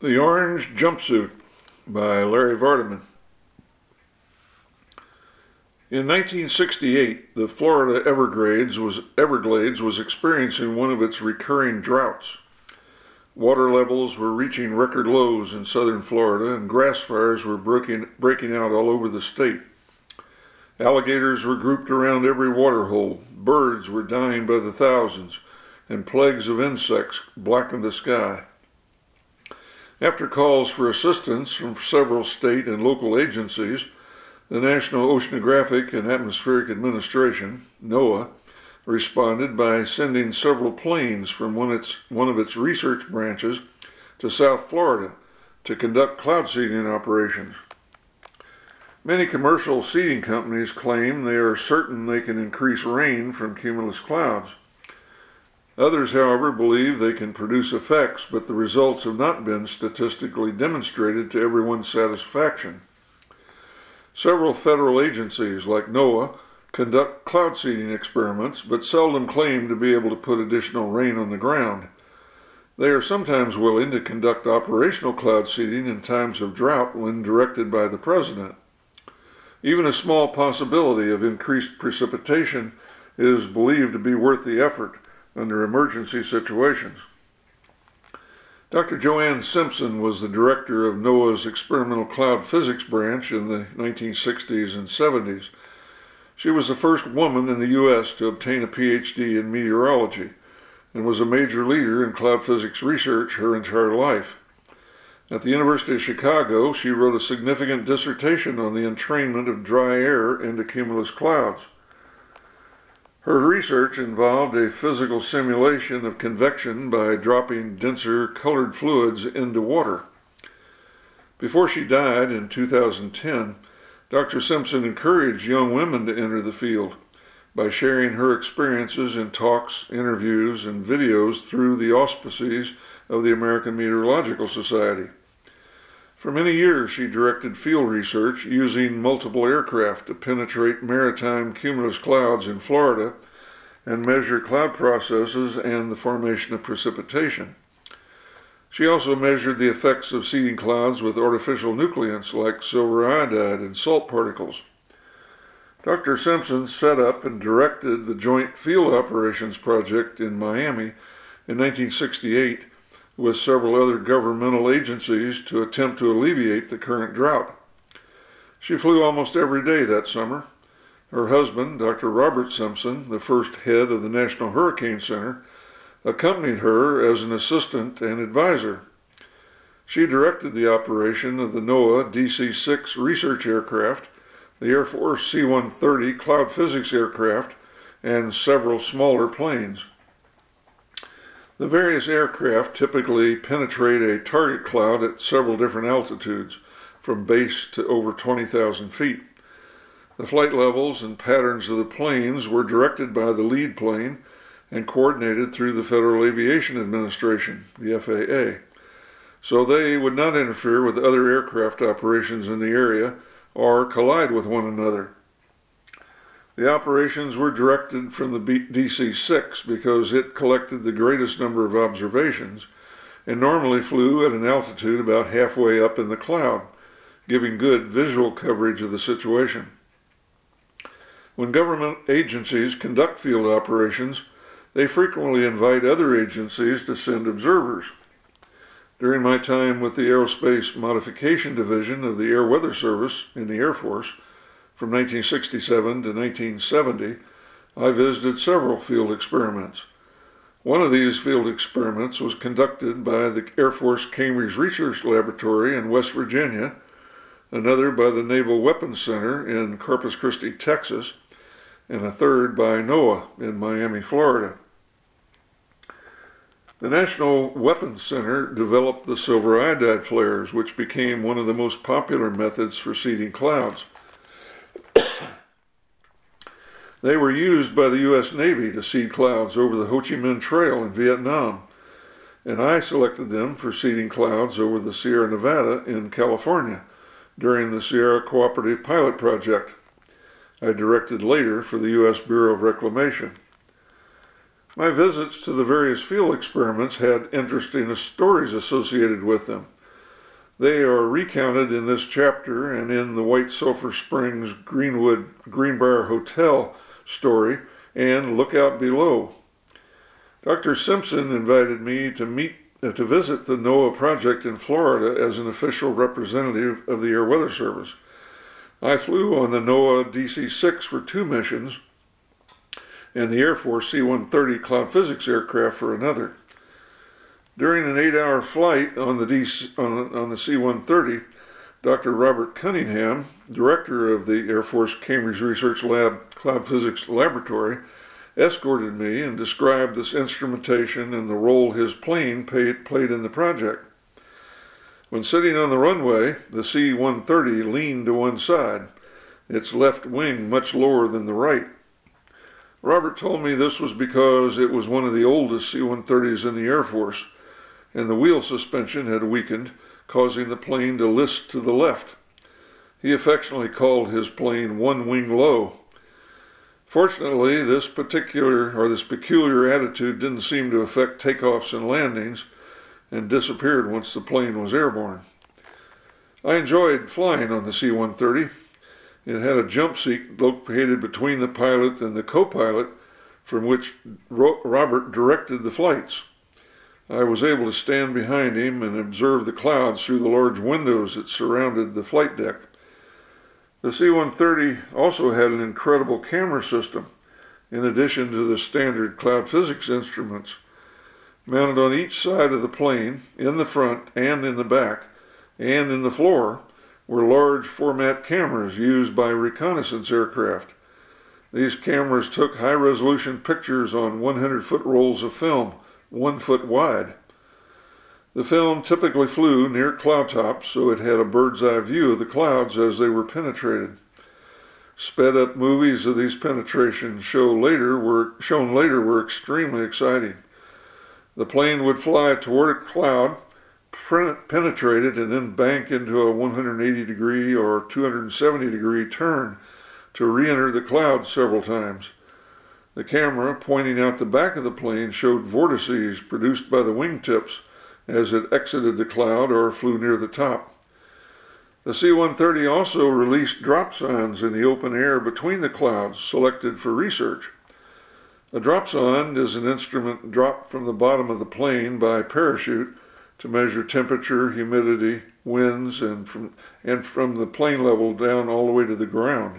The Orange Jumpsuit by Larry Vardaman. In 1968, the Florida Everglades was experiencing one of its recurring droughts. Water levels were reaching record lows in southern Florida, and grass fires were breaking out all over the state. Alligators were grouped around every water hole, birds were dying by the thousands, and plagues of insects blackened the sky. After calls for assistance from several state and local agencies, the National Oceanographic and Atmospheric Administration, NOAA, responded by sending several planes from one of its research branches to South Florida to conduct cloud seeding operations. Many commercial seeding companies claim they are certain they can increase rain from cumulus clouds. Others, however, believe they can produce effects, but the results have not been statistically demonstrated to everyone's satisfaction. Several federal agencies, like NOAA, conduct cloud seeding experiments, but seldom claim to be able to put additional rain on the ground. They are sometimes willing to conduct operational cloud seeding in times of drought when directed by the president. Even a small possibility of increased precipitation is believed to be worth the effort under emergency situations. Dr. Joanne Simpson was the director of NOAA's Experimental Cloud Physics branch in the 1960s and 70s. She was the first woman in the U.S. to obtain a Ph.D. in meteorology and was a major leader in cloud physics research her entire life. At the University of Chicago, she wrote a significant dissertation on the entrainment of dry air into cumulus clouds. Her research involved a physical simulation of convection by dropping denser colored fluids into water. Before she died in 2010, Dr. Simpson encouraged young women to enter the field by sharing her experiences in talks, interviews, and videos through the auspices of the American Meteorological Society. For many years, she directed field research using multiple aircraft to penetrate maritime cumulus clouds in Florida and measure cloud processes and the formation of precipitation. She also measured the effects of seeding clouds with artificial nucleants like silver iodide and salt particles. Dr. Simpson set up and directed the Joint Field Operations Project in Miami in 1968 with several other governmental agencies to attempt to alleviate the current drought. She flew almost every day that summer. Her husband, Dr. Robert Simpson, the first head of the National Hurricane Center, accompanied her as an assistant and advisor. She directed the operation of the NOAA DC-6 research aircraft, the Air Force C-130 cloud physics aircraft, and several smaller planes. The various aircraft typically penetrate a target cloud at several different altitudes, from base to over 20,000 feet. The flight levels and patterns of the planes were directed by the lead plane and coordinated through the Federal Aviation Administration, the FAA, so they would not interfere with other aircraft operations in the area or collide with one another. The operations were directed from the DC-6 because it collected the greatest number of observations and normally flew at an altitude about halfway up in the cloud, giving good visual coverage of the situation. When government agencies conduct field operations, they frequently invite other agencies to send observers. During my time with the Aerospace Modification Division of the Air Weather Service in the Air Force, from 1967 to 1970, I visited several field experiments. One of these field experiments was conducted by the Air Force Cambridge Research Laboratory in West Virginia, another by the Naval Weapons Center in Corpus Christi, Texas, and a third by NOAA in Miami, Florida. The National Weapons Center developed the silver iodide flares, which became one of the most popular methods for seeding clouds. They were used by the U.S. Navy to seed clouds over the Ho Chi Minh Trail in Vietnam, and I selected them for seeding clouds over the Sierra Nevada in California during the Sierra Cooperative Pilot Project I directed later for the U.S. Bureau of Reclamation. My visits to the various field experiments had interesting stories associated with them. They are recounted in this chapter and in the White Sulphur Springs Greenbrier Hotel story and Lookout Below. Dr. Simpson invited me to visit the NOAA project in Florida as an official representative of the Air Weather Service. I flew on the NOAA DC-6 for 2 missions and the Air Force C-130 cloud physics aircraft for another. During an 8-hour flight on the C-130, Dr. Robert Cunningham, director of the Air Force Cambridge Research Lab Cloud Physics Laboratory, escorted me and described this instrumentation and the role his plane played in the project. When sitting on the runway, the C-130 leaned to one side, its left wing much lower than the right. Robert told me this was because it was one of the oldest C-130s in the Air Force, and the wheel suspension had weakened, causing the plane to list to the left. He affectionately called his plane one wing low. Fortunately, this peculiar attitude didn't seem to affect takeoffs and landings, and disappeared once the plane was airborne. I enjoyed flying on the C-130. It had a jump seat located between the pilot and the co-pilot, from which Robert directed the flights. I was able to stand behind him and observe the clouds through the large windows that surrounded the flight deck. The C-130 also had an incredible camera system, in addition to the standard cloud physics instruments. Mounted on each side of the plane, in the front and in the back, and in the floor, were large format cameras used by reconnaissance aircraft. These cameras took high-resolution pictures on 100-foot rolls of film, 1 foot wide. The film typically flew near cloud tops, so it had a bird's eye view of the clouds as they were penetrated. Sped-up movies of these penetrations shown later were extremely exciting. The plane would fly toward a cloud, penetrate it, and then bank into a 180-degree or 270-degree turn to re-enter the cloud several times. The camera pointing out the back of the plane showed vortices produced by the wingtips as it exited the cloud or flew near the top. The C-130 also released drop zones in the open air between the clouds selected for research. A dropsonde is an instrument dropped from the bottom of the plane by parachute to measure temperature, humidity, winds, and from the plane level down all the way to the ground.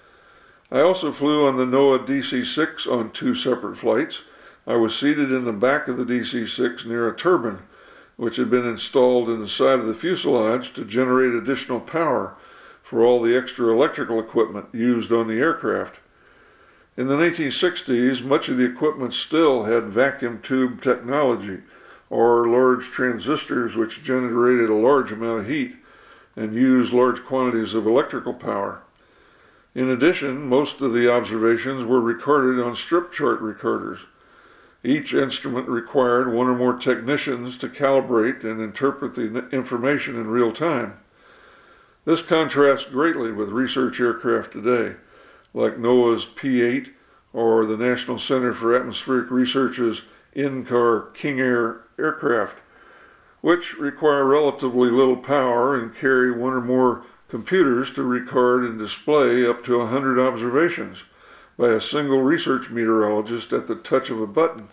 I also flew on the NOAA DC-6 on 2 separate flights. I was seated in the back of the DC-6 near a turbine, which had been installed in the side of the fuselage to generate additional power for all the extra electrical equipment used on the aircraft. In the 1960s, much of the equipment still had vacuum tube technology, or large transistors which generated a large amount of heat and used large quantities of electrical power. In addition, most of the observations were recorded on strip chart recorders. Each instrument required 1 or more technicians to calibrate and interpret the information in real time. This contrasts greatly with research aircraft today, like NOAA's P-8 or the National Center for Atmospheric Research's in-car King Air aircraft, which require relatively little power and carry 1 or more computers to record and display up to 100 observations by a single research meteorologist at the touch of a button.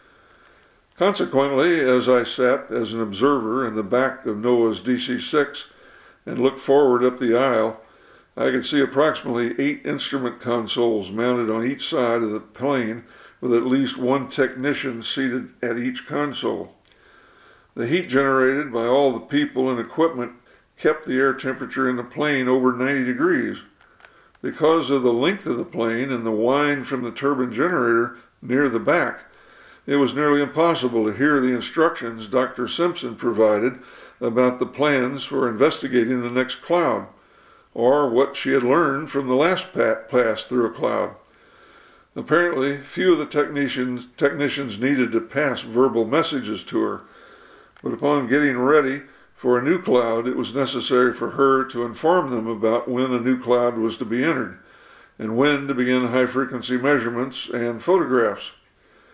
Consequently, as I sat as an observer in the back of NOAA's DC-6 and looked forward up the aisle, I could see approximately 8 instrument consoles mounted on each side of the plane with at least 1 technician seated at each console. The heat generated by all the people and equipment kept the air temperature in the plane over 90 degrees. Because of the length of the plane and the whine from the turbine generator near the back, it was nearly impossible to hear the instructions Dr. Simpson provided about the plans for investigating the next cloud, or what she had learned from the last pass through a cloud. Apparently, few of the technicians needed to pass verbal messages to her, but upon getting ready for a new cloud, it was necessary for her to inform them about when a new cloud was to be entered, and when to begin high-frequency measurements and photographs.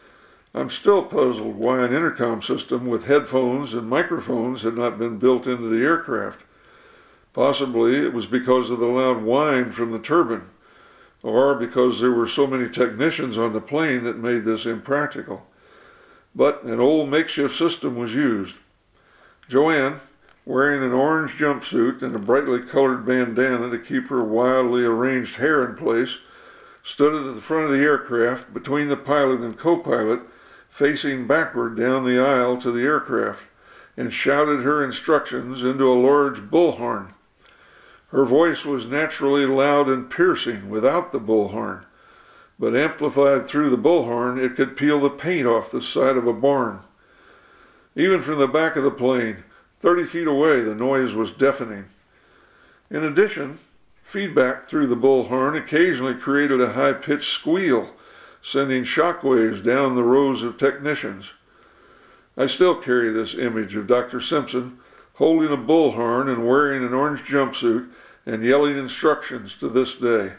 I'm still puzzled why an intercom system with headphones and microphones had not been built into the aircraft. Possibly it was because of the loud whine from the turbine, or because there were so many technicians on the plane that made this impractical. But an old makeshift system was used. Joanne, wearing an orange jumpsuit and a brightly colored bandana to keep her wildly arranged hair in place, stood at the front of the aircraft between the pilot and co-pilot, facing backward down the aisle to the aircraft, and shouted her instructions into a large bullhorn. Her voice was naturally loud and piercing without the bullhorn, but amplified through the bullhorn it could peel the paint off the side of a barn. Even from the back of the plane, 30 feet away, the noise was deafening. In addition, feedback through the bullhorn occasionally created a high-pitched squeal, sending shock waves down the rows of technicians. I still carry this image of Dr. Simpson holding a bullhorn and wearing an orange jumpsuit and yelling instructions to this day.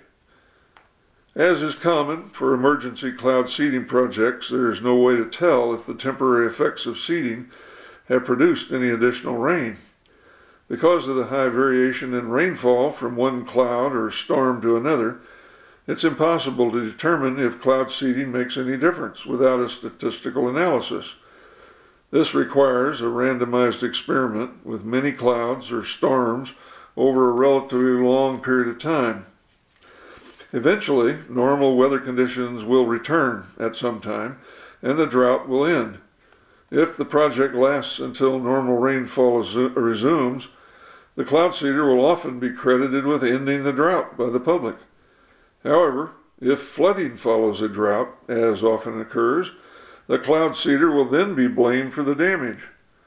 As is common for emergency cloud seeding projects, there is no way to tell if the temporary effects of seeding have produced any additional rain. Because of the high variation in rainfall from one cloud or storm to another, it's impossible to determine if cloud seeding makes any difference without a statistical analysis. This requires a randomized experiment with many clouds or storms over a relatively long period of time. Eventually, normal weather conditions will return at some time, and the drought will end. If the project lasts until normal rainfall resumes, the cloud seeder will often be credited with ending the drought by the public. However, if flooding follows a drought, as often occurs, the cloud seeder will then be blamed for the damage.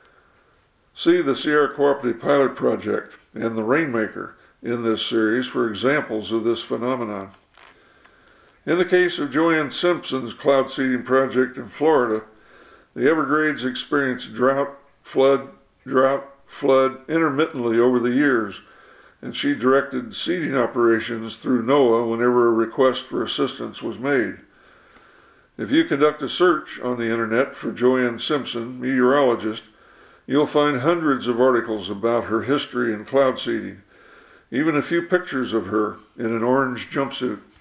See the Sierra Cooperative Pilot Project and the Rainmaker in this series for examples of this phenomenon. In the case of Joanne Simpson's cloud seeding project in Florida, the Everglades experienced drought, flood, intermittently over the years, and she directed seeding operations through NOAA whenever a request for assistance was made. If you conduct a search on the internet for Joanne Simpson, meteorologist, you'll find hundreds of articles about her history in cloud seeding, even a few pictures of her in an orange jumpsuit.